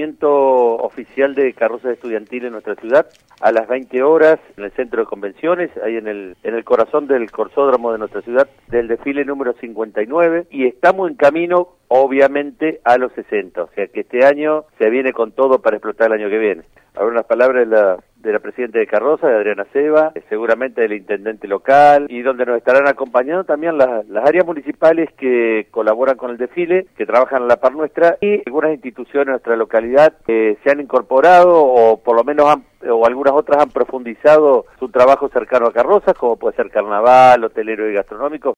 lanzamiento oficial de carrozas estudiantiles en nuestra ciudad a las 20 horas en el centro de convenciones, ahí en el corazón del corsódromo de nuestra ciudad, del desfile número 59, y estamos en camino obviamente a los 60, o sea que este año se viene con todo para explotar el año que viene. Ahora unas palabras de la presidenta de Carroza, de Adriana Seba, seguramente del intendente local, y donde nos estarán acompañando también las áreas municipales que colaboran con el desfile, que trabajan a la par nuestra, y algunas instituciones de nuestra localidad que se han incorporado o por lo menos o algunas otras han profundizado su trabajo cercano a Carrozas, como puede ser carnaval, hotelero y gastronómico,